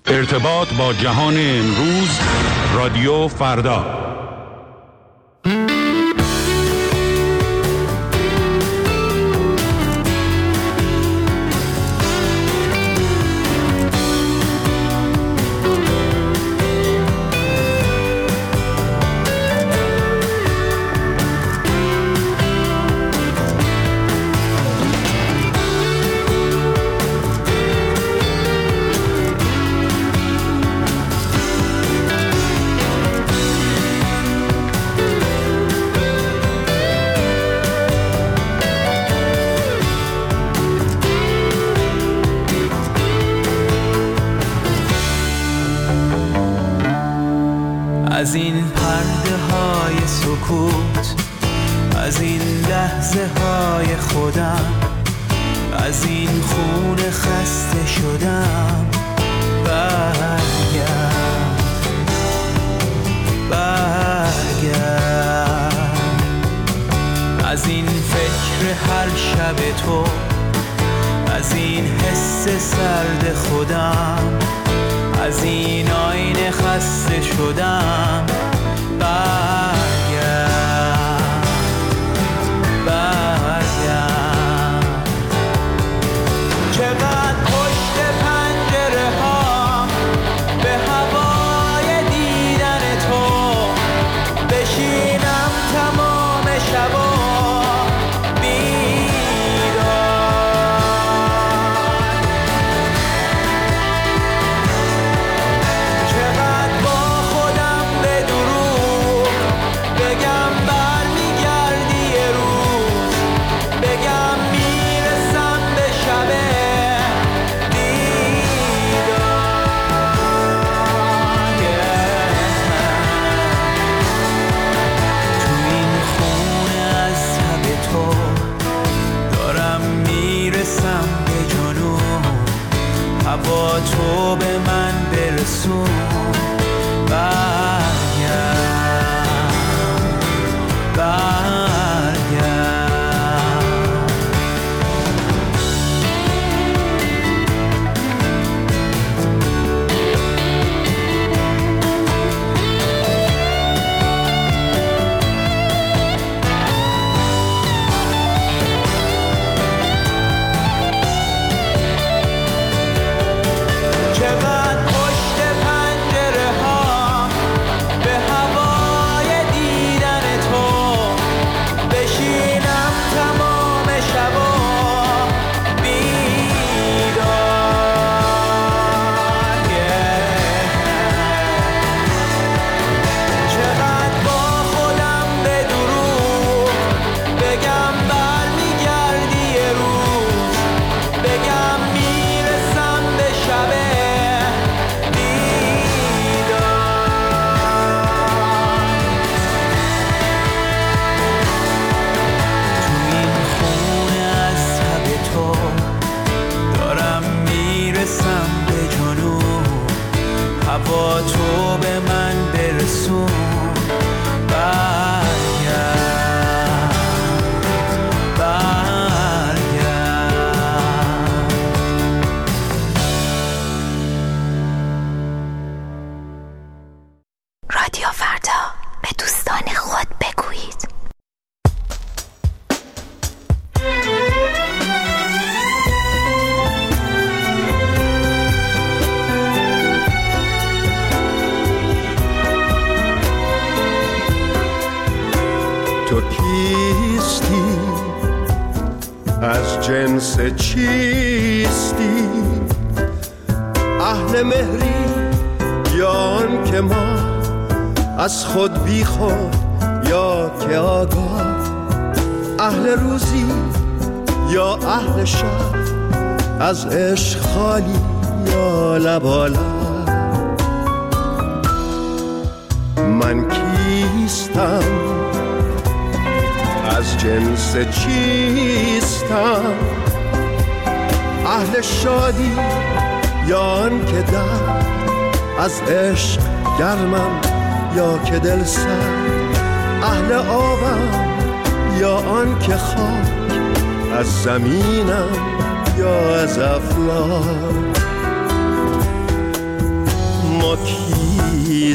ارتباط با جهان امروز، رادیو فردا. از این پرده های سکوت، از این لحظه های خودم، از این خون خسته شدم، برگرد از این فکر هر شب تو، از این حس سرد خودم، از این آینه خسته شدم، برگرد چقدر پشت پنجره ها به هوای دیدن تو بشینم تمام شبا با تو به من برسون، با تو به من برسون، رادیو فردا، به دوستان خود بگویید. تو کیستی؟ از جنس چیستی؟ اهل مهری یا آن که ما از خود بی خود یا که آگاه؟ اهل روزی یا اهل شب؟ از عشق خالی یا لبالا؟ من کیستم؟ از جنس چیستم؟ اهل شادی یا آن که در از عشق گرمم یا که دل سرد؟ اهل آبم یا آن که خاک از زمینم یا از افلاک؟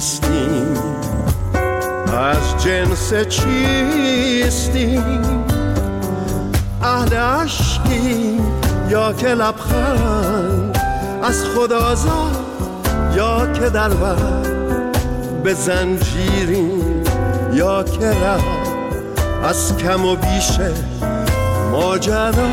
کیستیم، از جنس چیستیم، اهل عشقیم یا که لبخند از خود آزاد، یا که در بر به زنجیریم، یا که ره از کم و بیش ماجرا.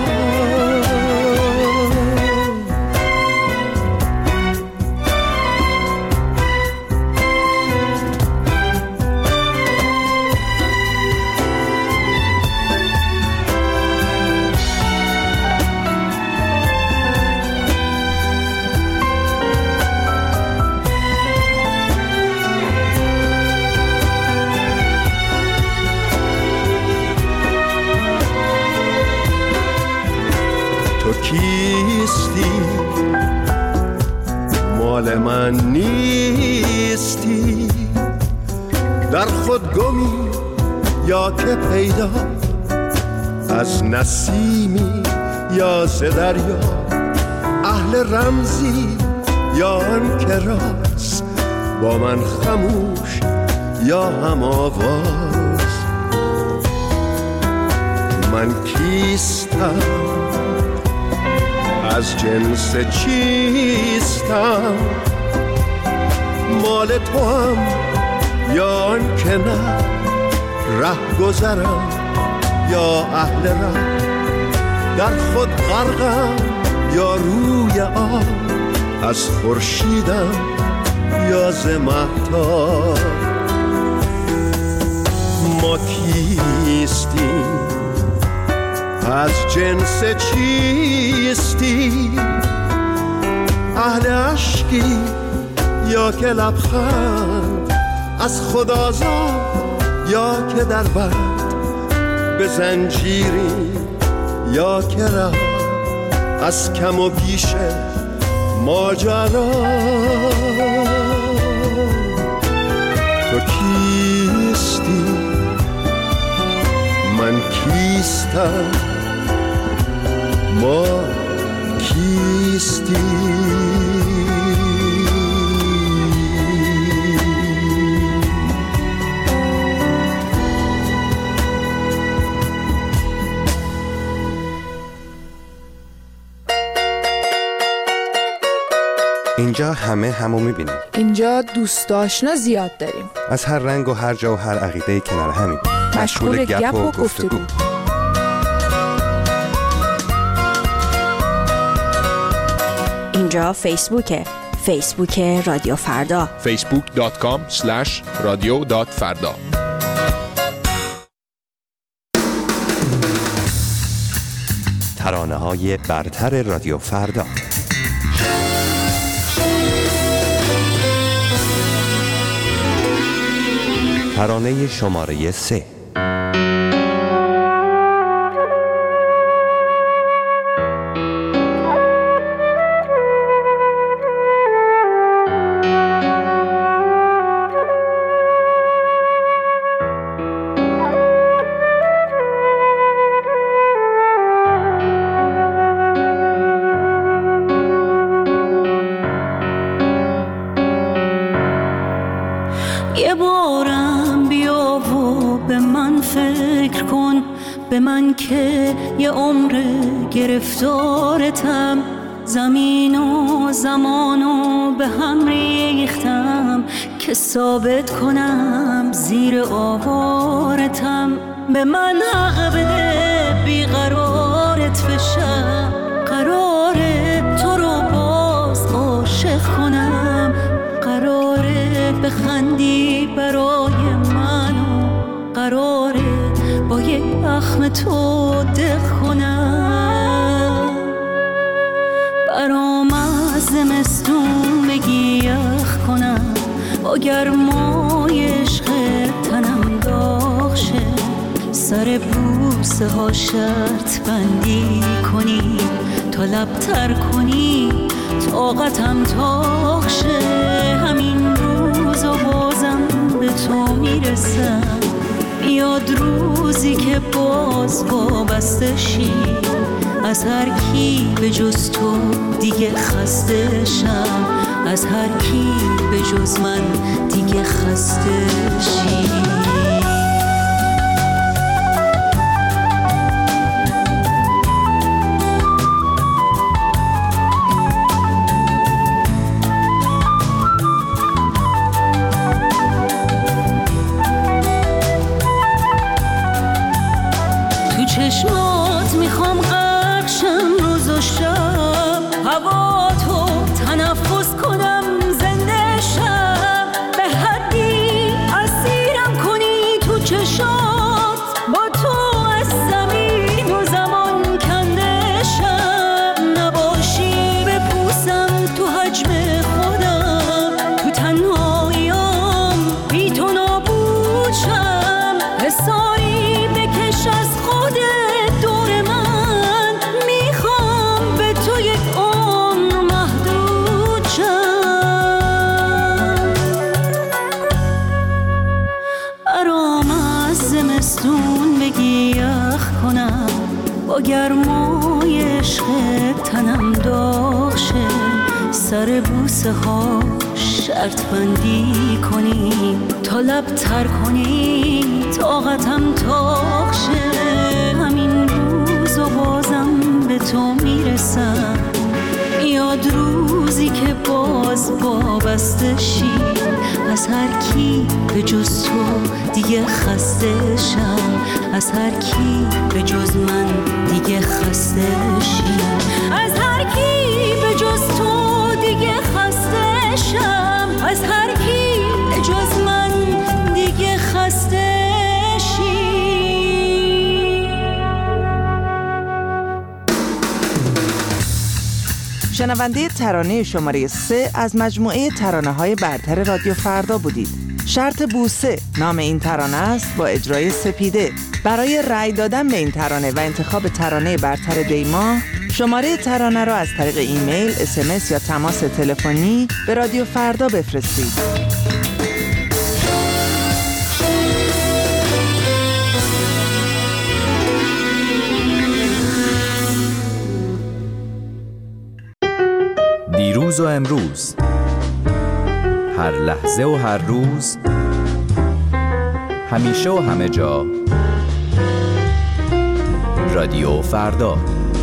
کیستی مال من نیستی، در خود گمی یا که پیدا، از نسیمی یا ز دریا، اهل رمزی یا آن که راست، با من خموش یا هم آواز. من کیستم، از جنس چیستم، مال تو هم یا آن که نه، ره گذرم یا اهل ره، در خود غرقم یا روی آب، از خورشیدم یا ز مهتاب. ما کیستیم، از جنس چیستی، اهل عشقی یا که لبخند از خود آزاد، یا که در بند به زنجیری، یا که ره از کم و بیش ماجرا. تو کیستی، من کیستم، ما کیستی. اینجا همه همو میبینیم. اینجا دوست آشنا زیاد داریم، از هر رنگ و هر جا و هر عقیده کنار همیم، مشغول گپ و گفتگو. اینجا فیسبوک رادیو فردا، facebook.com/radio.farda. ترانه‌های برتر رادیو فردا. ترانه شماره 3. یه بارم بیا و به من فکر کن، به من که یه عمر گرفتارتم، زمین و زمانو به هم ریختم که ثابت کنم زیر آوارتم. به من حق بده بیقرارت بشم، قراره تو رو باز عاشق کنم، قراره بخندی برای من و قراره با یک اخم تو دق کنم. برام از زمستون بگی یخ کنم، با گرمای عشق تنم داغ شه، سر بوسه ها شرط بندی کنی، تا لبتر کنی طاقتم تاق شه. همین روز و بازم به تو میرسم، میاد روزی که باز وابسته شی، از هر کی به جز تو دیگه خسته شم، از هر کی به جز من دیگه خسته شی. چشمات میخوام غرقشم روز و شب، هوا تو تنفس کنم زنده شم، به حدی اسیرم کنی تو چشات، با تو از زمین و زمان کنده شم، نباشی بپوسم تو حجم خودم، تو تنهاییام بی تو نابود شم، حساری بکش از دور من، میخوام به تو یک عمر محدود شم. برام از زمستون بگی یخ کنم، با گرمای عشق تنم داغ شه، سر بوسه ها شرط بندی کنیم، تا لب تر کنیم طاقتم تاق شه، همین روز و بازم به تو میرسم، یاد روزی که باز وابسته شی، از هر کی به جز تو دیگه خسته شم، از هر کی به جز من دیگه خسته شی، از هر کی به جز تو دیگه خسته شم، از هر کی به جز من دیگه خسته شی. شنونده ترانه شماره 3 از مجموعه ترانه‌های برتر رادیو فردا بودید. شرط بوسه نام این ترانه است با اجرای سپیده. برای رأی دادن به این ترانه و انتخاب ترانه برتر دیما، شماره ترانه را از طریق ایمیل، SMS یا تماس تلفنی به رادیو فردا بفرستید. دیروز و امروز، هر لحظه و هر روز، همیشه و همه جا، رادیو فردا.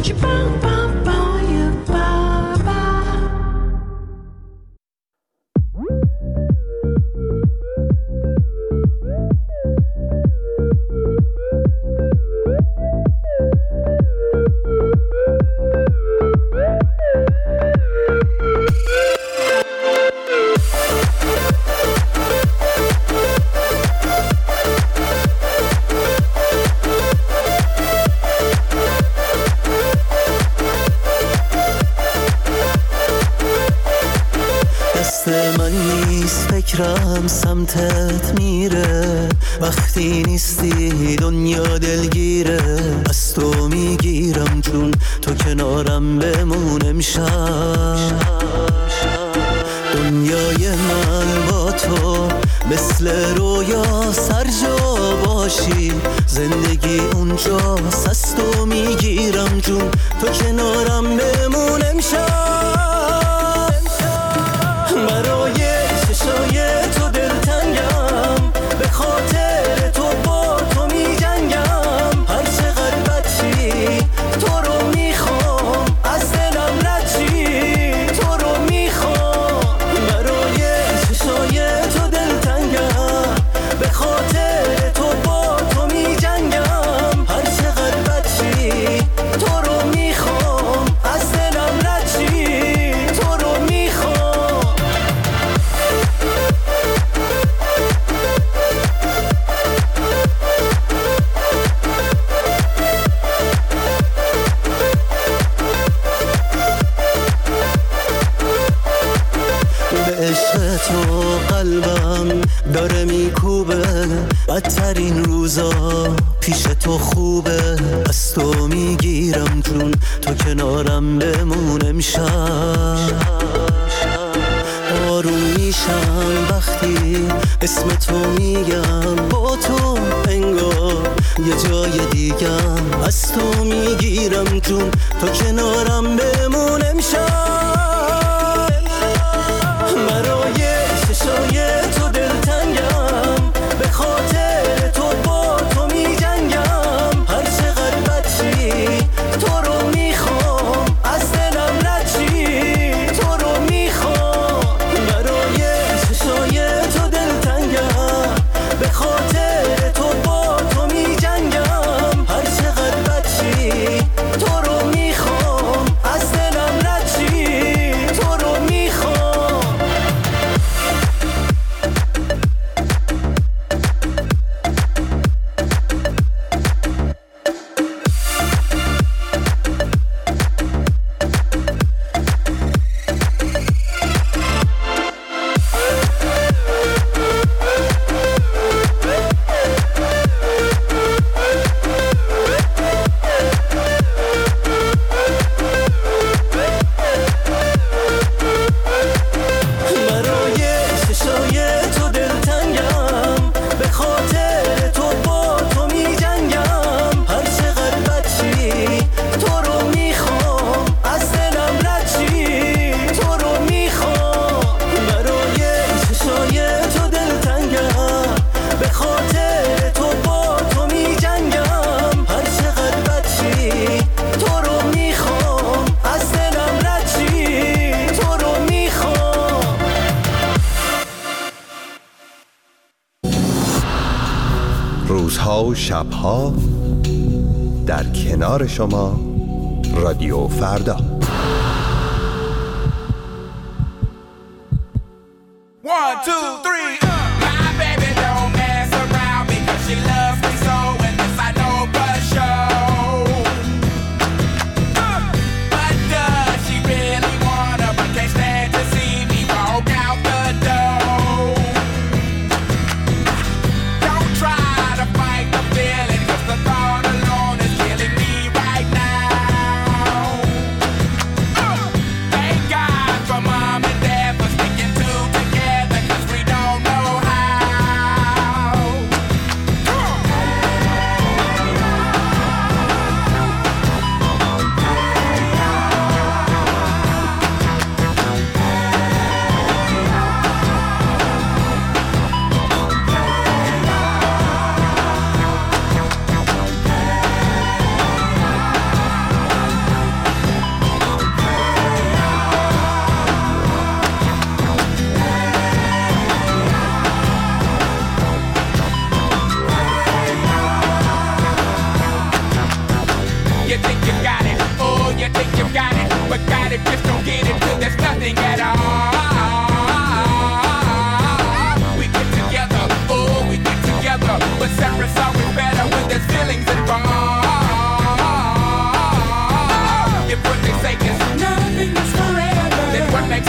فکرم سمتت میره، وقتی نیستی دنیا دلگیره، از تو میگیرم جون تو کنارم بمون امشب، دنیای من با تو مثل رویا سرجا باشی، زندگی اونجاست از تو میگیرم جون تو کنارم بمون امشب، برای چشای تو دلتنگم، به خاطر تو با تو می جنگم، هر چقدر بدشی تو رو میخوام، از دلم ردشی تو رو میخوام، برای چشای تو دلتنگم، به خاطر تو با تو می جنگم، هر چقدر بدشی تو رو میخوام، از دلم ردشی تو رو میخوام. عشق تو قلبم داره میکوبه، بدترین روزا پیش تو خوبه، از تو میگیرم جون تو کنارم بمون امشب، آروم میشم وقتی اسم تو میگم، با تو انگار یه جای دیگم، از تو میگیرم جون تو کنارم بمون امشب، برای روزها و شبها در کنار شما رادیو فردا. 1 2 3 My baby don't mess around because she loves me so, and this I know for sure. But does she really wanna, but can't stand to see me walk out the door? Don't try to fight the feeling, cause the thought alone is killing me right now. Thank God for mom and dad for sticking two together, cause we don't know how. You think you got it, oh, you think you got it, but got it, just don't get it till there's nothing at all. We get together, oh, we get together, but separate's always better when there's feelings involved. If what they say is nothing is forever, then what makes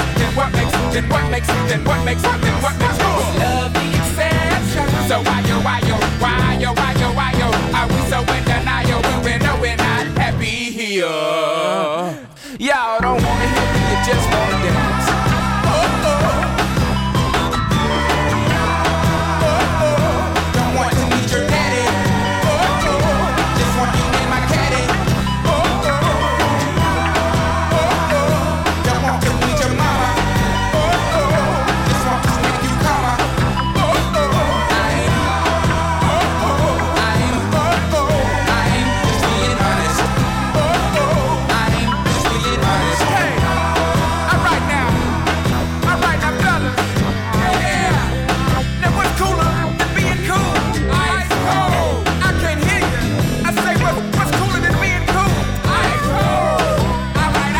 love the exception? So why yo, are we so in denial when we know we're not happy here? Y'all don't wanna hear me, you just wanna dance. Oh, oh. Oh, oh. Don't want to meet your daddy. Oh, oh. Just want you in my caddy. Oh, oh. Oh, oh. Don't want to meet your mama. Oh, oh. Just want to make you calmer. Oh, oh. Just being honest. Oh, oh. I ain't just being honest. Hey, alright now, fellas. Yeah. Now what's cooler than being cool? Ice cold. I can't hear you. I say what's cooler than being cool? Ice cold. Alright.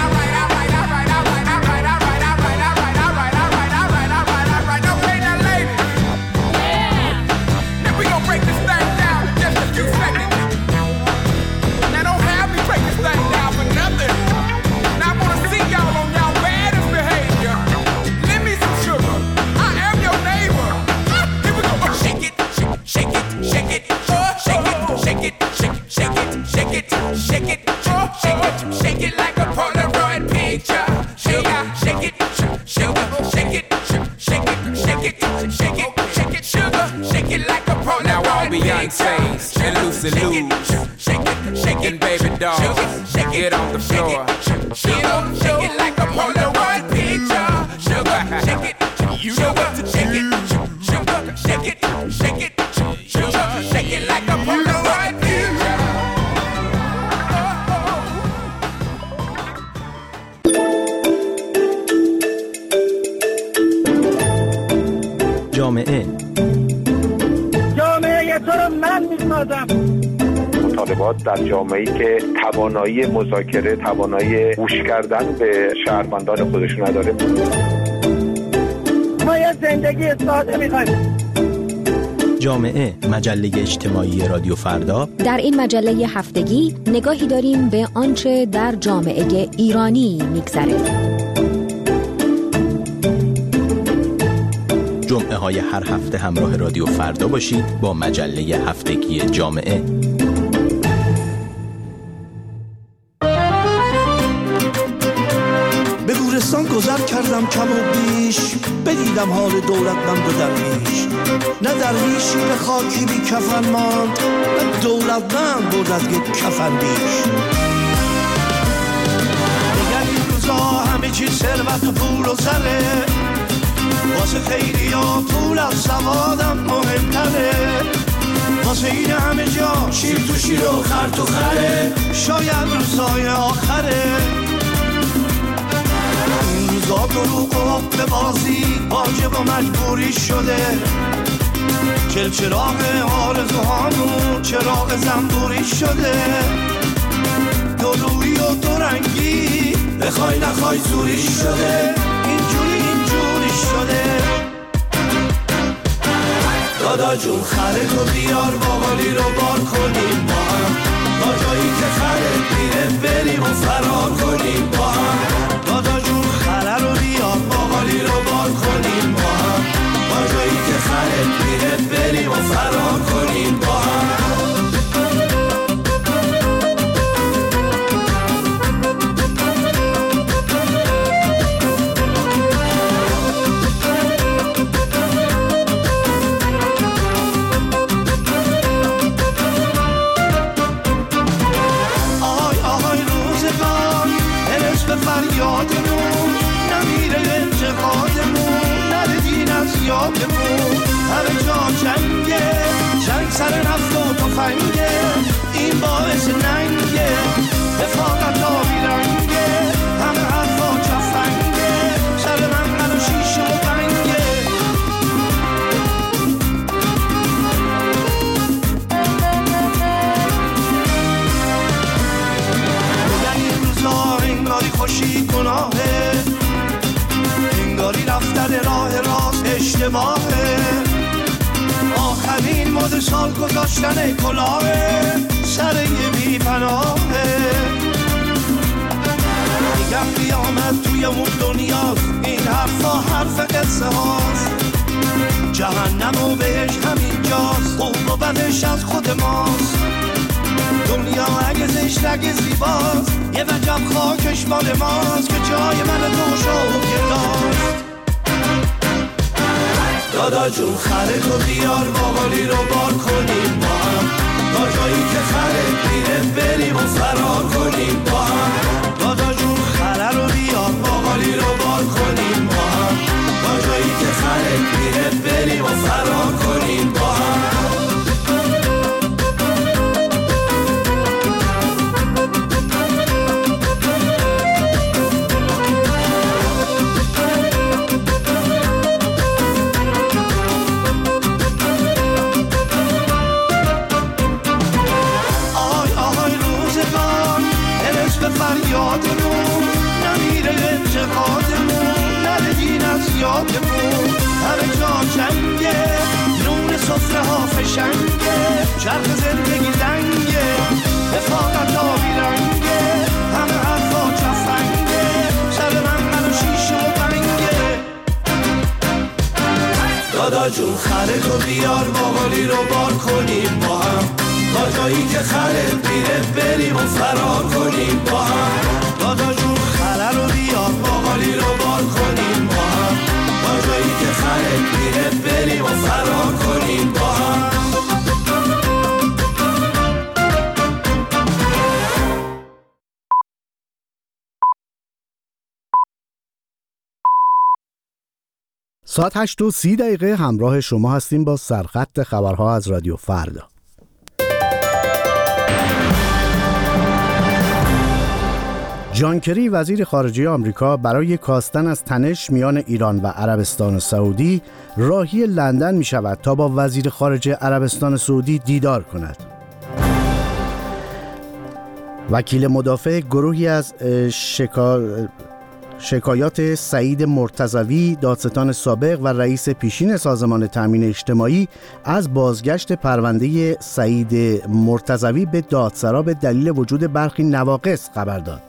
Okay, now ladies. Yeah. Now we gon' break this thing down in just a few seconds. Now don't have me break this thing down for nothing. Now I wanna see y'all on y'all baddest behavior. Lend me some sugar. I am your neighbor. Here we go. Shake it, shake it, shake it, shake it, shake it, shake it, shake it, shake it, shake it, shake it like a Polaroid picture. Sugar, shake it, sugar, shake it, shake it, shake it, shake it, shake it, sugar, shake it like a Polaroid picture. Now all Beyonce's and Lucy Lou's and Baby Dolls, get on the floor. Shake it like a Polaroid picture. Sugar, shake it, sugar, shake it, sugar, shake it, shake it, sugar, shake it like a Polaroid picture. جامعه تو رو من میسازم. مطالبات در جامعه‌ای که توانایی مذاکره، توانایی گوش کردن به شهروندان خودش نداره. ما یه زندگی ساده می‌خوایم. جامعه، مجله اجتماعی رادیو فردا. در این مجله هفتگی نگاهی داریم به آنچه در جامعه ایرانی می‌گذره. جمعه های هر هفته همراه رادیو فردا باشید با مجله هفتگی جامعه. به گورستان گذر کردم کم و بیش، بدیدم حال دولتمند و درویش. نه درویشی به خاکی بی کفن ماند، نه دولتمند برد از یک کفن بیش. دیگر این روزا همه چیز ثروت و پول و زره، واسه خیلی ها پول از سوادم مهمتره. واسه این همه جا شیر تو شیر و خر تو خره، شاید روزای آخره. این روزا دروغ و به بازی واجب و مجبوری شده. چراغ آرزوهامون چراغ زنبوری شده، دو روی و دو رنگی بخوای نخوای زوری شده، اینجوری شده. دادا جون خره تو بیار باقالی رو بار کنیم با هم، تا جایی که خره میره بریم و فرار کنیم با هم. دادا جون خره رو بیار باقالی رو بار کنیم با هم، تا جایی که خره میره بریم و فرار کنیم با هم. فریادمون نمیره انتقادمون، نره دین از یادمون، همه جا جنگه، جنگ سر نفت و تفنگه، این باعث ننگه، رفاقت آبی رنگه، همه حرفا جفنگه، سر من و شیشه و بنگه. بودن این روزا انگاری خوشی گناهه، انگاری رفتن راه راست اشتباهه، آخرین مد سال گذاشتن کلاهه، سر یه بی پناهه. میگم قیامت توی اون دنیاست، این حرفا حرف قصه هاست، جهنم و بهش همینجاست، خوب و بدش از خود ماست. دنیا اگه زشت اگه زیباست، یه وجب خاکش مال ماست، که جای من تو شوکه داشت. دادا جون خره تو بیار باقالی رو بار کنیم با هم، تا جایی که خره میره بریم و فرار کنیم با هم. دادا جون خره رو بیار باقالی رو بار کنیم با هم، تا جایی که خره میره بریم و فرار کنیم با هم. فریادمون نمیره انتقادمون، نره دین از یادمون، همه جا جنگه، نون سفره ها فشنگه، چرخ زندگی زنگه، رفاقت آبی رنگه، همه حرفا جفنگه، سر من و شیشه و بنگه. دادا جون خره تو بیار باقالی رو بار کنیم با هم، تا جایی که خره میره بریم و فرار کنیم با هم. دادا جون خره رو بیار باقالی رو بار کنیم با هم، تا جایی که خره میره بریم و فرار کنیم با هم. ساعت 8:30 همراه شما هستیم با سرخط خبرها از رادیو فردا. جان کری وزیر خارجه آمریکا برای کاستن از تنش میان ایران و عربستان سعودی راهی لندن می شود تا با وزیر خارجه عربستان سعودی دیدار کند. وکیل مدافع گروهی از شکایات سعید مرتضوی، دادستان سابق و رئیس پیشین سازمان تامین اجتماعی از بازگشت پرونده سعید مرتضوی به دادسرا به دلیل وجود برخی نواقص خبر داد.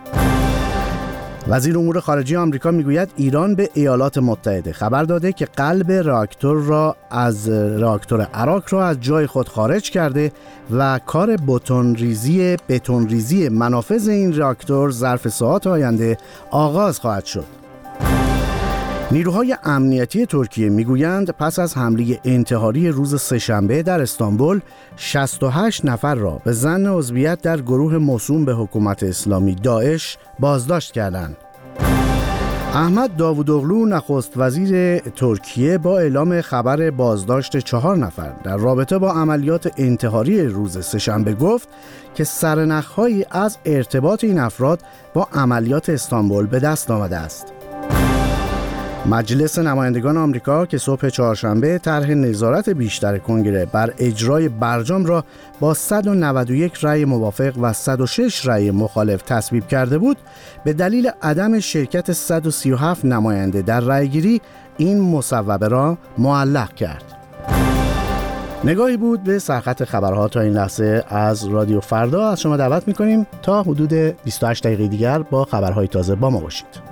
وزیر امور خارجه آمریکا میگوید ایران به ایالات متحده خبر داده که قلب راکتور عراق را از جای خود خارج کرده و کار بتونریزی منافذ این راکتور ظرف ساعات آینده آغاز خواهد شد. نیروهای امنیتی ترکیه میگویند پس از حمله انتحاری روز سه‌شنبه در استانبول 68 نفر را به ظن عضویت در گروه موسوم به حکومت اسلامی داعش بازداشت کردند. احمد داوودوغلو نخست وزیر ترکیه با اعلام خبر بازداشت 4 نفر در رابطه با عملیات انتحاری روز سه‌شنبه گفت که سرنخ‌هایی از ارتباط این افراد با عملیات استانبول به دست آمده است. مجلس نمایندگان آمریکا که صبح چهارشنبه طرح نظارت بیشتر کنگره بر اجرای برجام را با 191 رأی موافق و 106 رأی مخالف تصویب کرده بود، به دلیل عدم شرکت 137 نماینده در رأیگیری این مصوبه را معلق کرد. نگاهی بود به سرخط خبرها تا این لحظه از رادیو فردا. از شما دعوت می‌کنیم تا حدود 28 دقیقه دیگر با خبرهای تازه با ما باشید.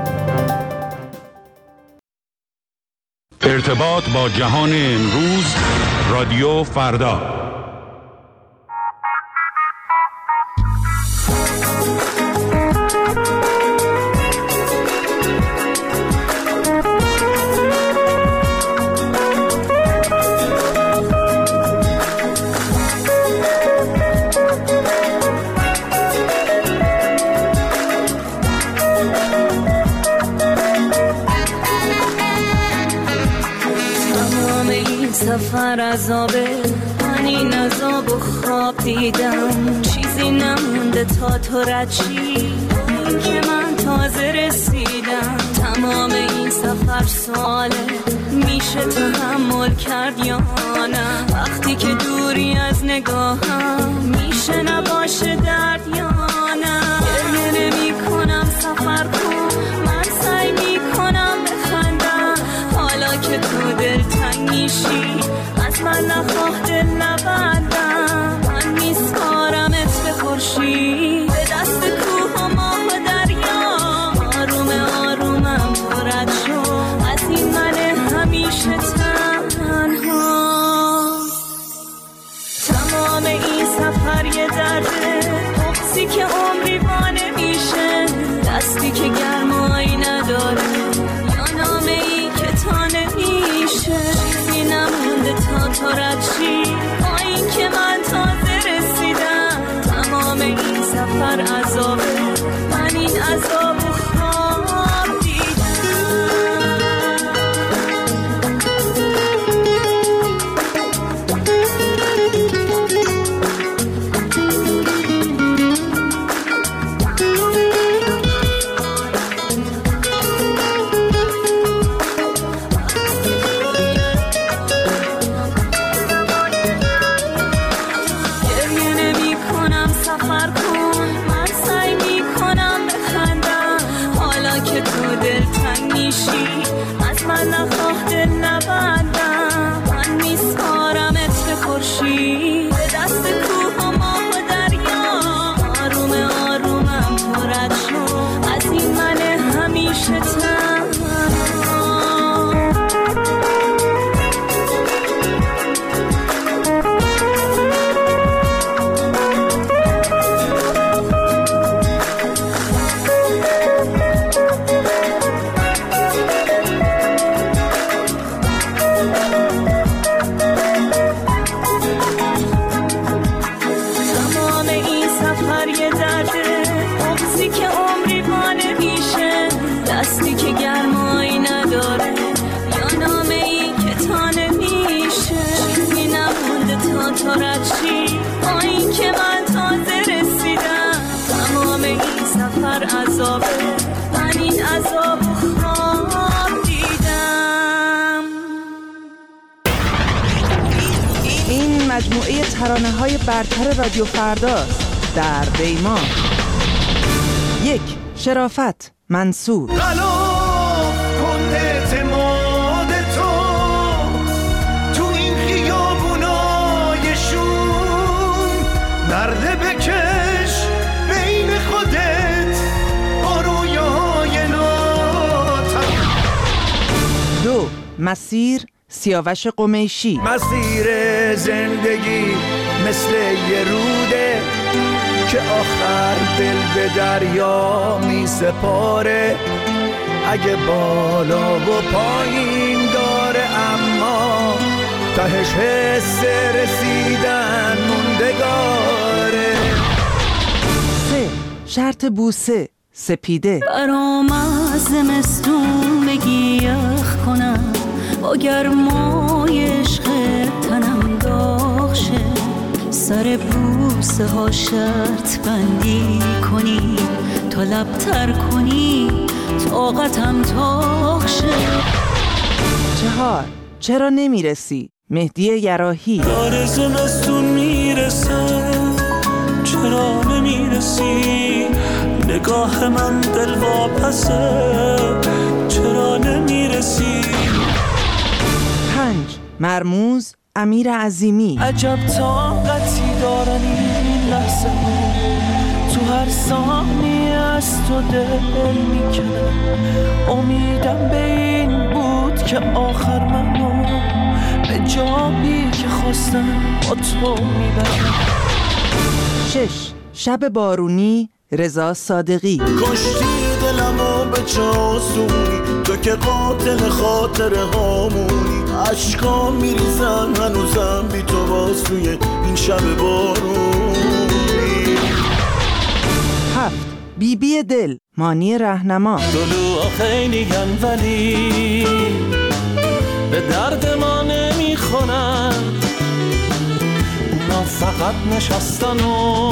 ارتباط با جهان امروز، رادیو فردا. سفر عذابه، من این عذاب و خواب دیدم، چیزی نمونده تا تو رد شی، این که من تازه رسیدم. تمام این سفر سواله، میشه تحمل کرد یا نه؟ وقتی که دوری از نگاهم، میشه نباشه درد یا نه؟ گریه نمی کنم سفر کن، من سعی میکنم بخندم، حالا که تو دلتنگ میشی از من نخواه دل نبندم. من میسپارمت به خورشید، به دست کوه و ماه و دریا، آروم آرومم تو رد شو از این من همیشه تنها. تمام این سفر یه درده، بغضی که عمری وانه میشه، دستی که گرمایی نداره یا نامه ای که تا نمیشه. چیزی نمونده تا تو رد شی، با این که من تازه رسیدم. تمام این سفر عذابه، من این عذاب و خواب از من نخواه دل نبندم. من میسپارمت به خورشید، به دست کوه و ماه و دریا، آروم آرومم تو رد شو از این من همیشه دستی که گرمایی نداره یا نامه ای که تا نمیشه. چیزی نمونده تا تو رد شی، با این که من تازه رسیدم. تمام این سفر عذابه، من این عذاب و خواب دیدم. این مجموعه ترانه‌های برتر رادیو فرداست. در دیما 1. شرافت منصور. غلاف کن اعتماد تو این خیابونای شوم، نرده بکش بین خودت با رویاهای ناتم. 2. مسیر سیاوش قمیشی. مسیر زندگی مثل یه روده که آخر دل به دریا می سپاره، اگه بالا و پایین داره اما تهش حس رسیدن موندگاره. 3. شرط بوسه سپیده. برام از زمستون بگی یخ کنم، با گرمای عشق تنم داغ شه، سر بوسه ها شرط بندی کنی تا لبتر کنی طاقتم تاخ شه. 4 چرا نمیرسی؟ مهدی یراحی. داره زمستون میرسه چرا نمیرسی؟ نگاه من دلواپسه چرا نمیرسی؟ 5 مرموز امیر عظیمی. عجب طاقتی دارن این لحظه ها، تو هر ثانیه از تو دل میکنه. امیدم به این بود که آخر منو به جایی که خواستم با تو میبرم. 6 شب بارونی رضا صادقی. کشتی دلمو به چاسونی، تو که قاتل خاطره هامونی. عشقا میریزن هنوزم بی تو باز توی این شب بارونی. 7 بیبی دل مانی رهنما. دلوها خیلی گن ولی به درد ما نمیخونن، اونا فقط نشستن و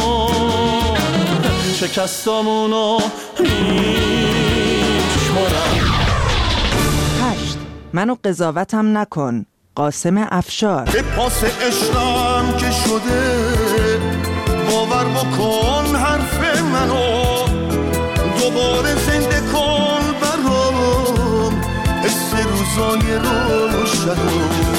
شکستامونو میشمارن. 8 منو قضاوتم نکن قاسم افشار. به پاس عشقم که شده باور بکن حرف منو، دوباره زنده کن برام حس روزای روشنو.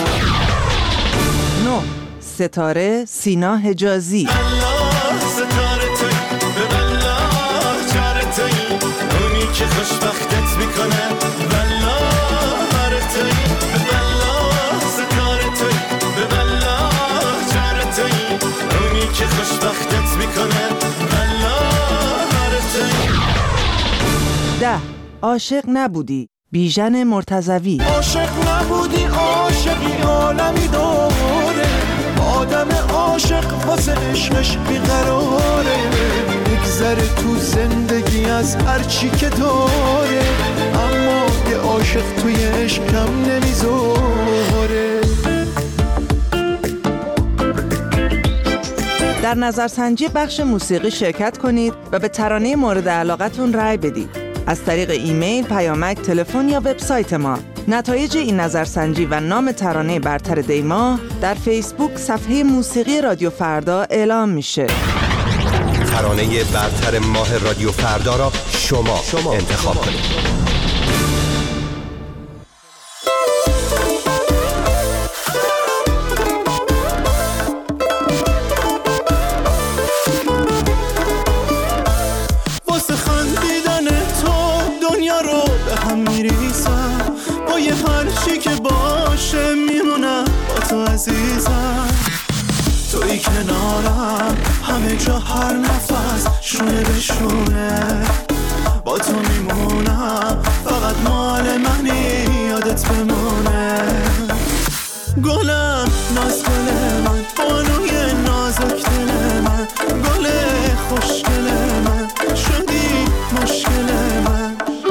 9 ستاره سینا حجازی. ستاره توی به والله چاره توی اونی که خوشبختت میکنه. والله هر توی به والله ستاره توی به والله چاره توی اونی که خوشبختت میکنه. والله هر توی. 10 عاشق نبودی بیژن مرتضوی. عاشق نبودی عاشقی عالمی داره، آدم عاشق واسه عشقش بیقراره. میگذره تو زندگی از هرچی که داره، اما یه عاشق توی عشقم نمیذاره. در نظرسنجی بخش موسیقی شرکت کنید و به ترانه مورد علاقتون رأی بدید. از طریق ایمیل، پیامک، تلفن یا وبسایت ما. نتایج این نظرسنجی و نام ترانه برتر دیما در فیسبوک صفحه موسیقی رادیو فردا اعلام میشه. ترانه برتر ماه رادیو فردا را شما انتخاب کنید. توی کنارم همه جا هر نفس شونه به شونه، با تو میمونم فقط مال منی یادت بمونه. گلم ناز گل من بانوی نازک دل من، گل خوشگل من شدی مشکل من.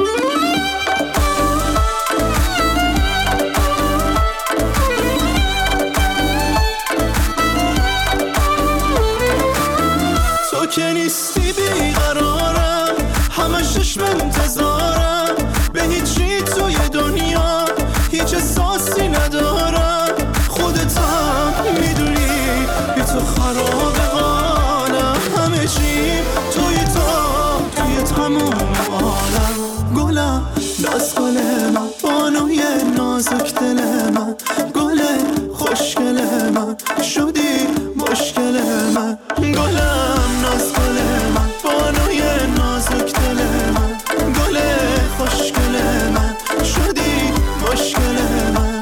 که نیستی بیقرارم، همش چشم انتظارم، به هیچی توی دنیا هیچ احساسی ندارم. خودت هم میدونی بی تو خراب قانم، همه چی توی تموم عالم. گلم ناز گل من بانوی نازک دل من، گل خوشگل من شدی مشکل من. گلم ناز گل من بانوی نازک دل من، گل خوشگل من شدی مشکل من.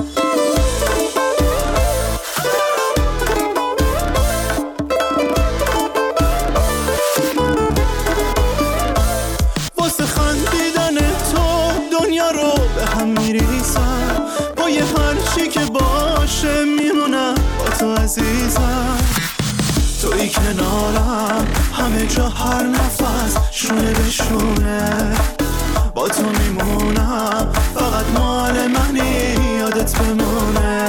واسه خندیدن تو دنیا رو به هم میریسم، با یه هرچی که باشه میمونم با تو عزیزم. توی کنارم همه جا هر نفس شونه به شونه، با تو میمونم فقط مال منی یادت بمونه.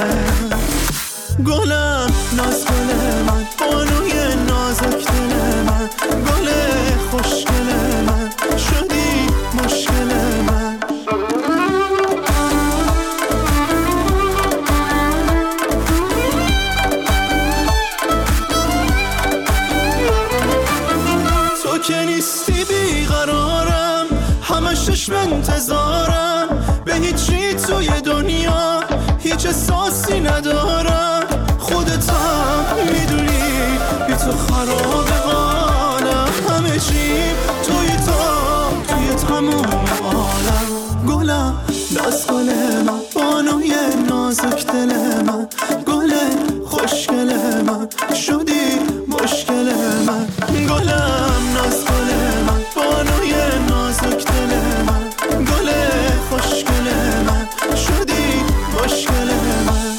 گلم ناز گل من بانوی نازک دل من، گل خوشگل من شدی مشکل توی دنیا هیچ احساسی ندارم، خودت هم میدونی بی تو خراب قالم، همه چی توی تمام عالم. گلم ناز گل من، بانوی نازک دل من، گل خوشگل من، شدی مشکل من. گلم ناز گل من، بانوی نازک دل من، گل خوشگل من، شدی مشکل من.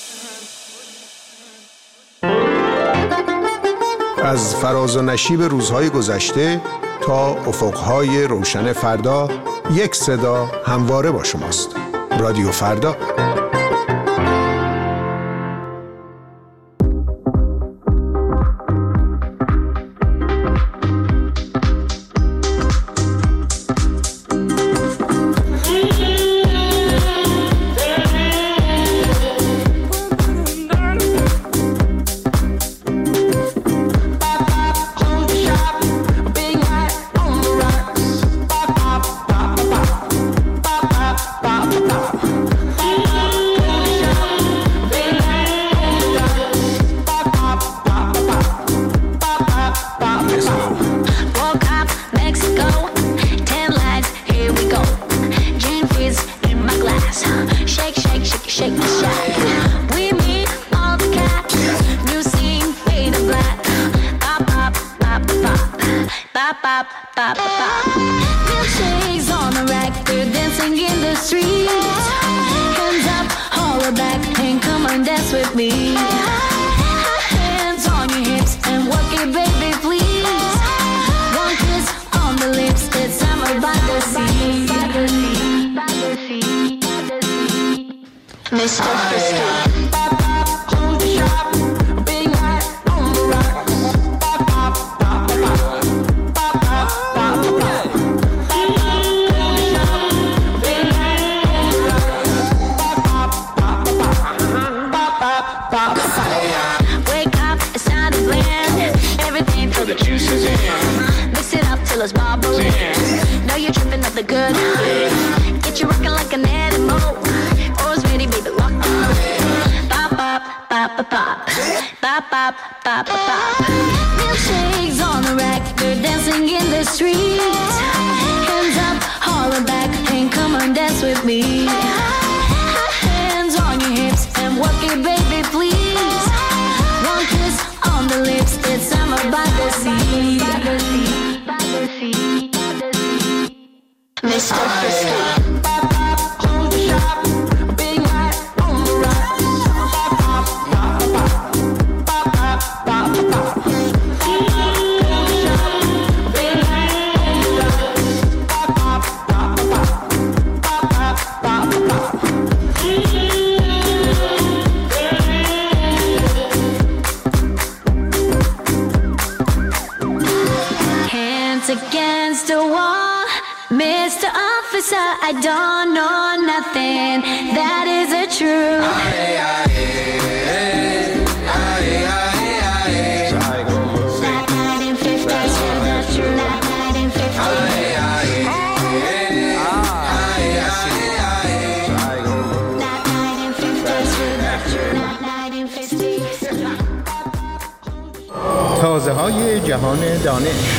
از فراز و نشیب روزهای گذشته تا افقهای روشن فردا، یک صدا همواره با شماست. رادیو فردا. Milkshakes on the rack, they're dancing in the streets. Hands up, holler back, and come and dance with me. Hands on your hips and work it, baby, please. One kiss on the lips, it's summer by the sea. Mr. Frisky. It's bubbling. Know you're tripping up the good. Get you rocking like an animal. Always ready, baby, lock on. Pop, pop, pop, pop, pop. Pop, pop, pop, pop, pop. Milkshakes on the rack, they're dancing in the streets. Hands up, holler back, and come and dance with me. Hands on your hips and work it, baby, please. One kiss on the lips, it's summer by the sea. Mr. Frisky. Hands against the wall, Mr. Officer, I don't know nothing. That is a truth. تازه های جهان دانش.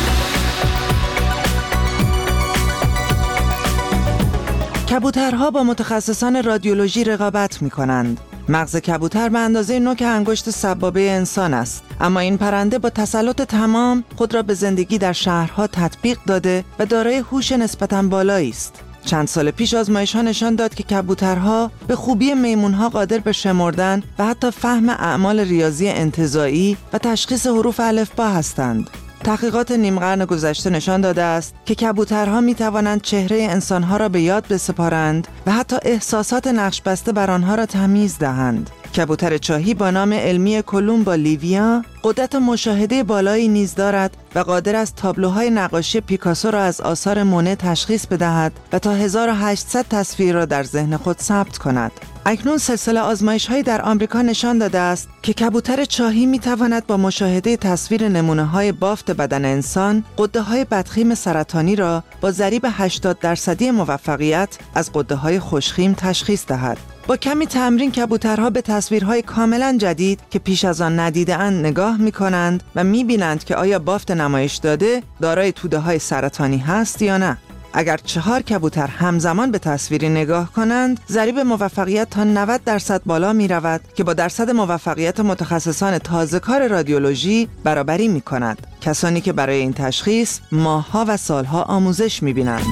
کبوترها با متخصصان رادیولوژی رقابت می کنند. مغز کبوتر به اندازه نوک انگشت سبابه انسان است، اما این پرنده با تسلط تمام خود را به زندگی در شهرها تطبیق داده و دارای هوش نسبتاً بالایی است. چند سال پیش آزمایش‌ها نشان داد که کبوترها به خوبی میمون‌ها قادر به شمردن و حتی فهم اعمال ریاضی انتزاعی و تشخیص حروف الفبا هستند. تحقیقات نیم قرن گذشته نشان داده است که کبوترها می توانند چهره انسانها را به یاد بسپارند و حتی احساسات نقش بسته بر آنها را تمیز دهند. کبوتر چاهی با نام علمی کولومبا لیویا قدرت مشاهده بالایی نیز دارد و قادر است تابلوهای نقاشی پیکاسو را از آثار مونه تشخیص بدهد و تا 1800 تصویر را در ذهن خود ثبت کند. اکنون سلسله آزمایش‌هایی در آمریکا نشان داده است که کبوتر چاهی می‌تواند با مشاهده تصویر نمونه‌های بافت بدن انسان غده‌های بدخیم سرطانی را با ضریب 80% موفقیت از غده‌های خوشخیم تشخیص دهد. با کمی تمرین کبوترها به تصویرهای کاملا جدید که پیش از آن ندیده‌اند نگاه می‌کنند و می‌بینند که آیا بافت نمایش داده دارای توده‌های سرطانی هست یا نه. اگر 4 کبوتر همزمان به تصویری نگاه کنند، ضریب موفقیت تا 90% بالا می رود که با درصد موفقیت متخصصان تازه‌کار رادیولوژی برابری می کند. کسانی که برای این تشخیص ماه‌ها و سال‌ها آموزش می بینند.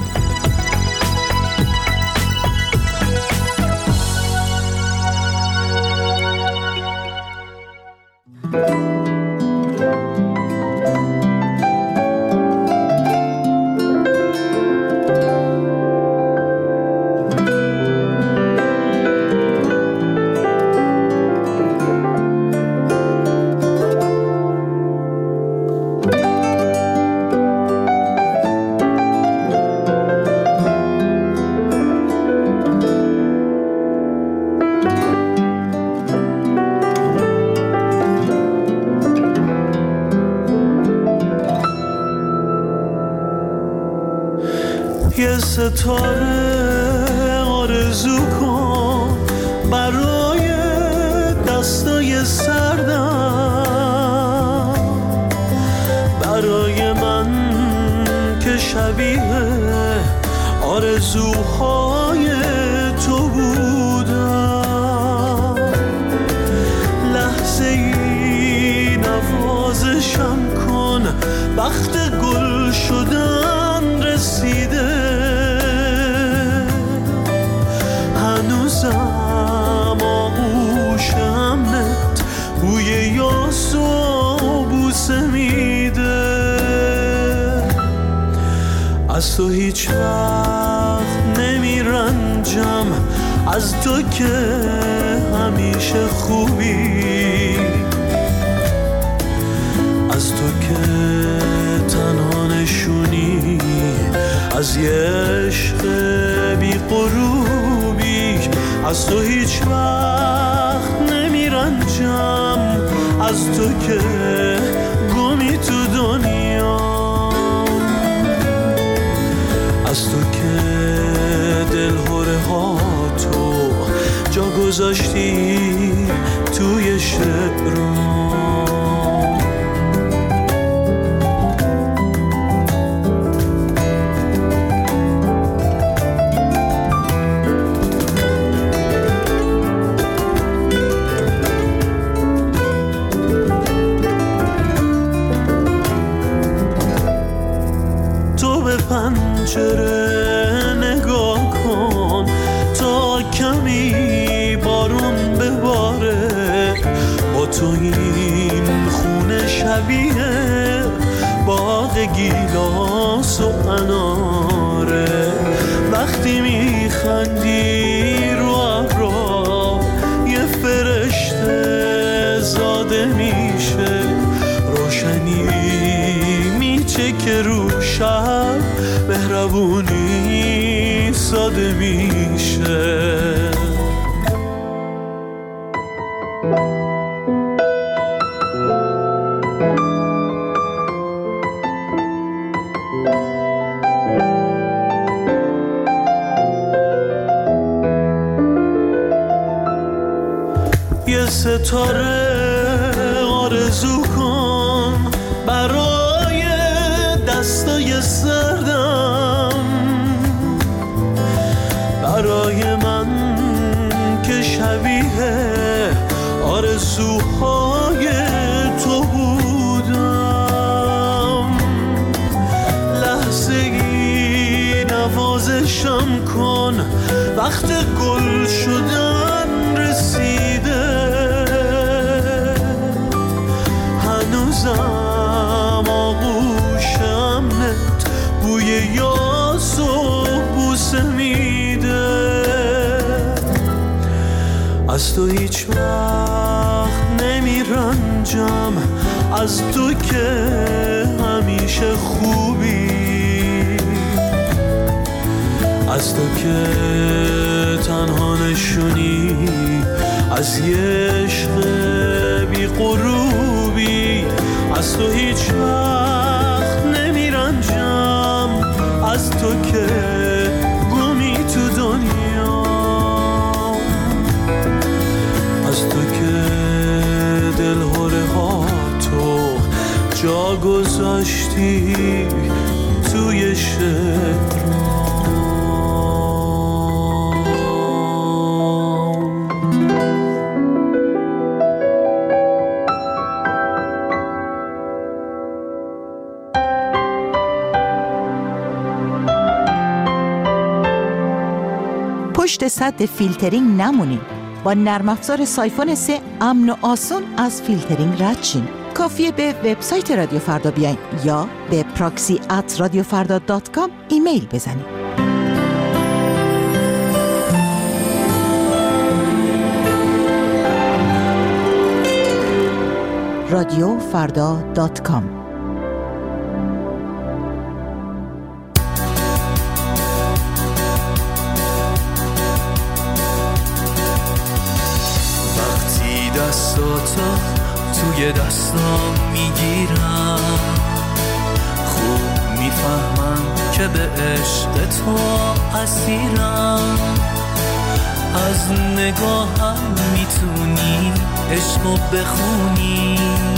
یه ستاره آرزو کن برای دستای سردم، برای من که شبیه آرزوهای تو بودم. لحظه ای نوازشم کن، وقت گل شدن رسیده. هنوزم آغوشمت بوی یاس و بوسه میده. از تو هیچ وقت نمیرنجم، از تو که همیشه خوبی، از تو که تنها نشونی از یه عشق بی غروبی. از تو هیچ وقت نمیرنجم، از تو که گمی تو دنیا، از تو که دلهوره ها تو جا گذاشتی توی شعرام. پنجره نگاه کن تا کمی بارون بباره. با تو این خونه شبیه باغ گیلاس و اناره. وقتی میخندی رو ابرا یه فرشته زاده میشه. روشنی میچکه رو شب، مهربونی ساده میشه. یه ستاره آرزو کن برای دستای سردم، برای من که شبیه آرزوهای تو بودم. لحظه ای نوازشم کن، وقت گل شدن رسیده. هنوزم آغوشمت بوی یاس و بوسه میده. از از تو هیچ وقت نمیرنجم، از تو که همیشه خوبی، از تو که تنها نشونی از یه عشق بی غروبی، از تو هیچ وقت نمیرنجم، از تو که گمی تو دنیا، از تو که دلهوره ها تو جا گذاشتی توی شعر. پشت سد فیلترینگ نمونین. با نرم افزار سایفون 3 امن و آسون از فیلترینگ رد شین. کافیه به وبسایت رادیو فردا بیاین یا به proxy@radiofarda.com ایمیل بزنین. radiofarda.com. دستاتو توی دستام میگیرم، خوب میفهمم که به عشق تو اسیرم، از نگاهم میتونی عشقو بخونی،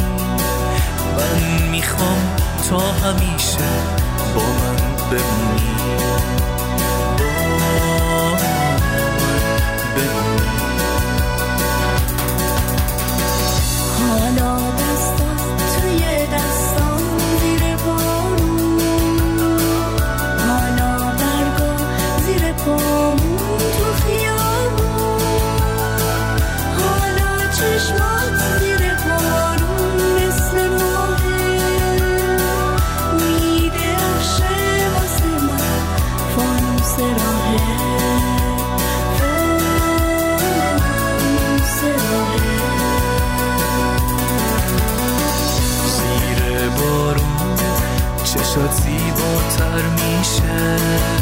من میخوام تا همیشه با من بمونی، حالا دستات توی دستام زیر بارون، حالا برگا زیر پامون تو خیابون، حالا چشمات زیر بارون مثل ماهه، میدرخشه واسه من فانوس راهه، فانوس راهه. بارون چشات زیباتر میشه،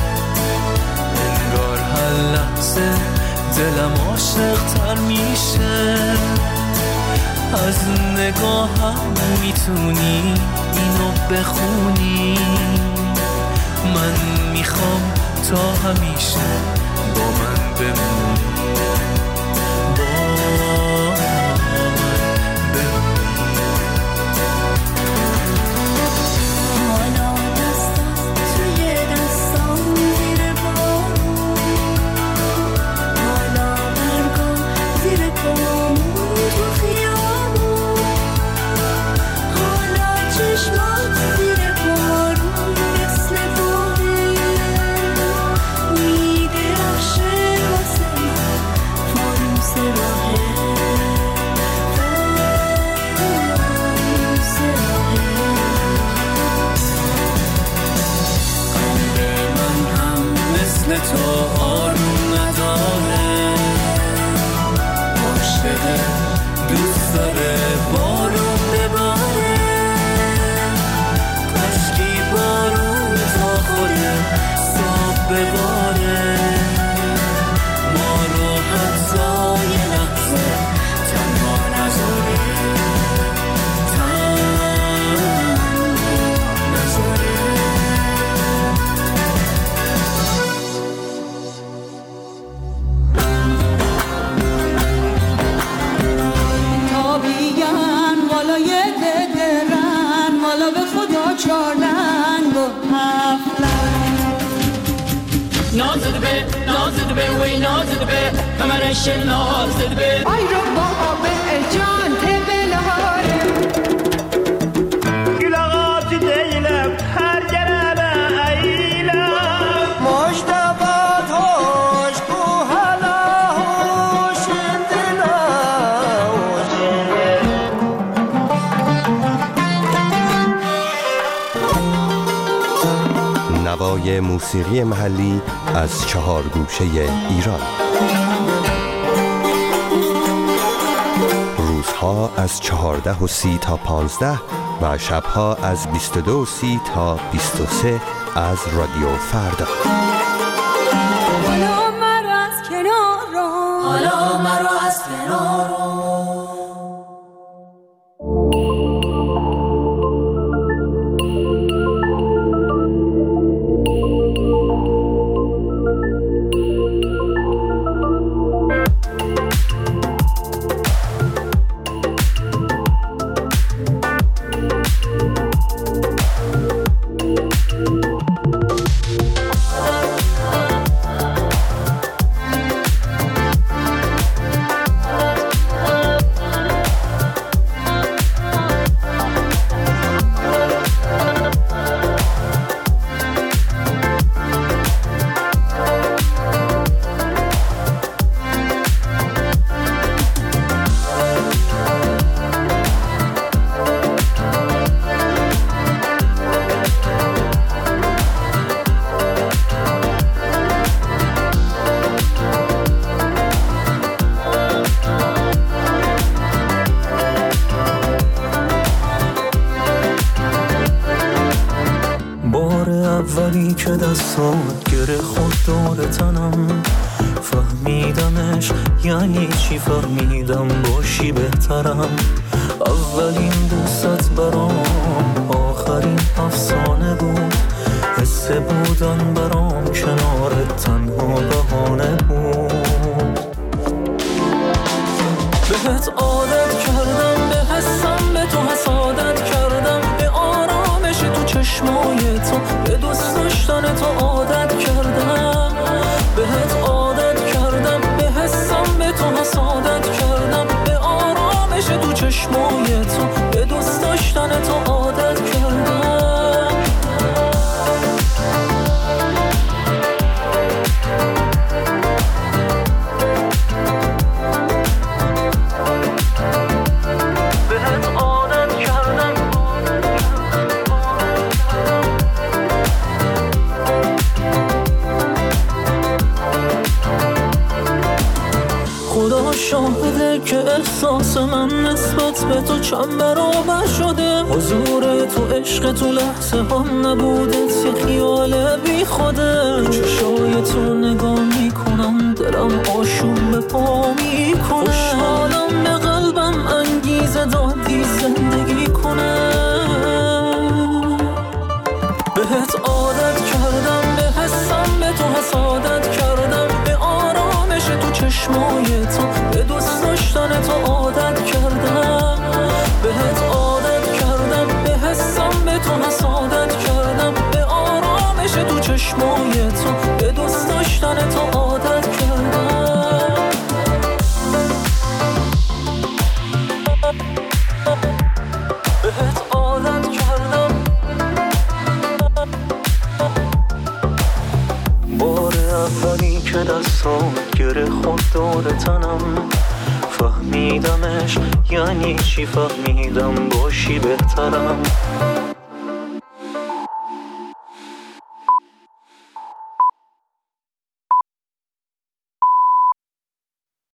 انگار هر لحظه دلم عاشق‌تر میشه، از نگاهم میتونی اینو بخونی، من میخوام تا همیشه با من بمونی، تو آروم نداره، عاشقه دوست داره بارون بباره، کاشکی بارون تا خوده صاحب بباره، ما رو حتی یه لحظه تنها نذاره، وی نازده به کمرش نازده به آی رو بابا به جان تبلاره گلاغات دیلم هر گرمه ایلم مجتبات هاش کو هلا هوشن دلا نوای موسیقی محلی از 4 گوشه ایران. روزها از 14:30 تا 15 و شبها از 22:30 تا 23 از رادیو فردا. حالا مرا از کنار رو، حالا مرا از کنار رو. اولی که دستات گره خود دور تنم، فهمیدمش یعنی چی، فهمیدم باشی بهترم. اولین دوست برام آخرین افسانه بود، حس بودن برام کنارت تنها بهانه بود. بهت عادت کردم، به حسم به تو حسادت کردم، به آرامش تو چشمای تو، به دوست داشتن تو عادت کردم. بهت عادت کردم، به حسم به تو حسادت کردم، به آرامش تو چشمای تو، به دوست داشتن تو عادت کردم. شاهده که احساس من نسبت به تو چند برابر شده. حضور تو عشق تو لحظه هم نبودت یه خیال بی خوده. چشای تو نگاه میکنم دلم آشوب به پا میکنه. خوشحالم به قلبم انگیزه دادی زندگی کنه. بهت عادت کردم، به حسم به تو حسادت کردم، به آرامش تو چشمای تو، به دوست داشتن تو عادت کردم. بهت عادت کردم، به حسم به تو حسادت کردم، به آرامش تو چشمای تو، به دوست داشتن تو عادت کردم. بهت عادت کردم. بار اولی که دستات گره خود دور تنم، فهمیدمش یعنی چی، فهمیدم باشی بهترم.